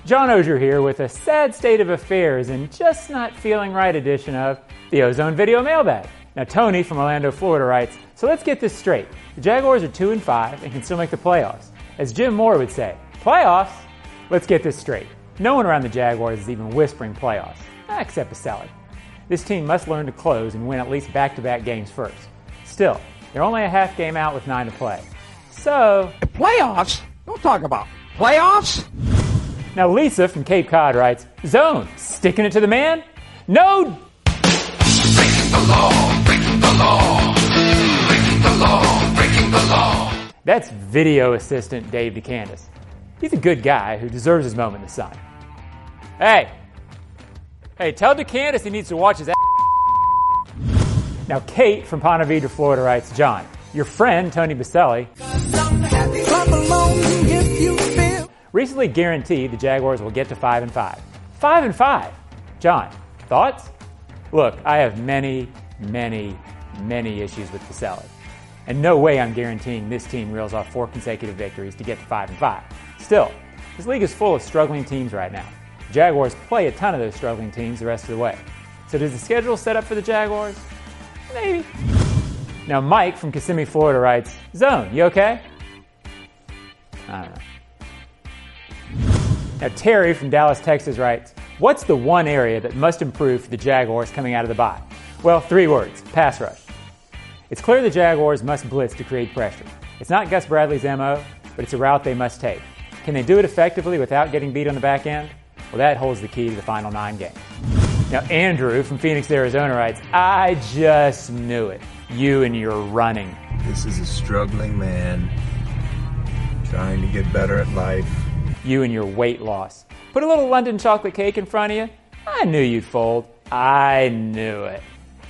John Ogier here with a sad state of affairs and just not feeling right edition of the Ozone Video Mailbag. Now, Tony from Orlando, Florida writes, so let's get this straight. The Jaguars are 2-5 and can still make the playoffs. As Jim Moore would say, playoffs? Let's get this straight. No one around the Jaguars is even whispering playoffs, except Baselli. This team must learn to close and win at least back-to-back games first. Still, they're only a half game out with 9 to play. So... Playoffs? Don't talk about playoffs. Now, Lisa from Cape Cod writes, Zone, sticking it to the man? No... Breaking the law, breaking the law, breaking the law, breaking the law. That's video assistant Dave DeCandis. He's a good guy who deserves his moment in the sun. Hey, tell DeCandis he needs to watch his ass. Now, Kate from Ponte Vedra, Florida writes, John, your friend, Tony Baselli, recently guaranteed the Jaguars will get to 5-5. 5-5. John, thoughts? Look, I have many issues with Baselli. And no way I'm guaranteeing this team reels off 4 consecutive victories to get to 5-5. Still, this league is full of struggling teams right now. The Jaguars play a ton of those struggling teams the rest of the way. So does the schedule set up for the Jaguars? Maybe. Now, Mike from Kissimmee, Florida writes, Zone, you okay? I don't know. Now, Terry from Dallas, Texas writes, what's the one area that must improve for the Jaguars coming out of the bye? Well, 3 words, pass rush. It's clear the Jaguars must blitz to create pressure. It's not Gus Bradley's MO, but it's a route they must take. Can they do it effectively without getting beat on the back end? Well, that holds the key to the final 9 games. Now, Andrew from Phoenix, Arizona writes, I just knew it. You and your running. This is a struggling man trying to get better at life. You and your weight loss. Put a little London chocolate cake in front of you. I knew you'd fold. I knew it.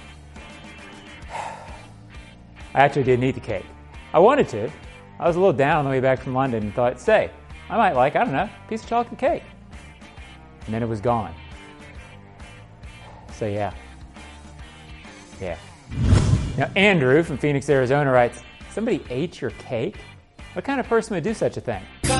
I actually didn't eat the cake. I wanted to. I was a little down on the way back from London and thought, say, I might like, I don't know, a piece of chocolate cake. And then it was gone. So yeah. Now, Andrew from Phoenix, Arizona writes, somebody ate your cake? What kind of person would do such a thing?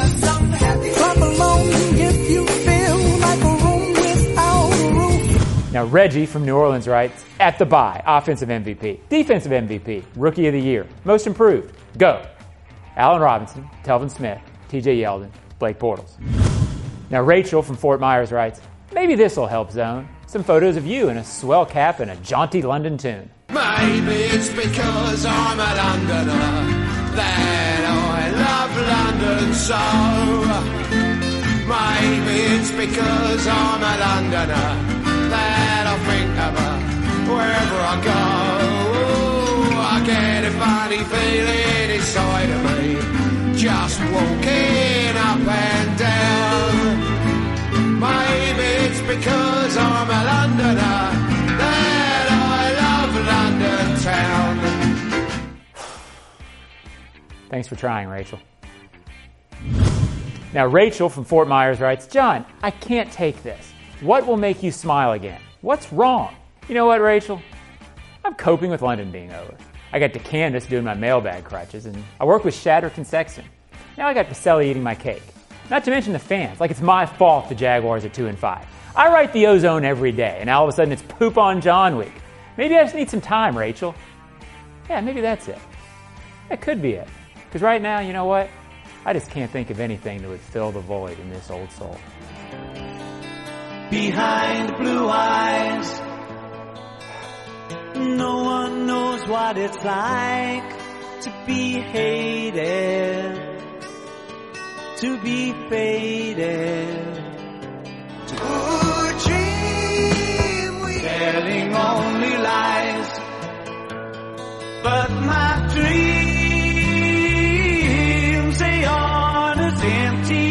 Now, Reggie from New Orleans writes, at the bye, offensive MVP, defensive MVP, rookie of the year, most improved, go. Allen Robinson, Telvin Smith, TJ Yeldon, Blake Bortles. Now, Rachel from Fort Myers writes, maybe this will help, Zone. Some photos of you in a swell cap and a jaunty London tune. Maybe it's because I'm a Londoner that I love London so. Maybe it's because I'm a Londoner that I think of her wherever I go. I get a funny feeling inside of me, just walking up and down. Maybe it's because I'm a Londoner that I love London town. Thanks for trying, Rachel. Now, Rachel from Fort Myers writes, John, I can't take this. What will make you smile again? What's wrong? You know what, Rachel? I'm coping with London being over. I got DeCandis doing my mailbag crutches, and I work with Shattuck and Sexton. Now I got Baselli eating my cake. Not to mention the fans. Like it's my fault the Jaguars are 2-5. I write the Ozone every day, and all of a sudden it's poop on John week. Maybe I just need some time, Rachel. Yeah, maybe that's it. That could be it. Because right now, you know what? I just can't think of anything that would fill the void in this old soul. Behind blue eyes, no one knows what it's like to be hated, to be faded, to dream we telling only lies, but my dreams, they aren't as empty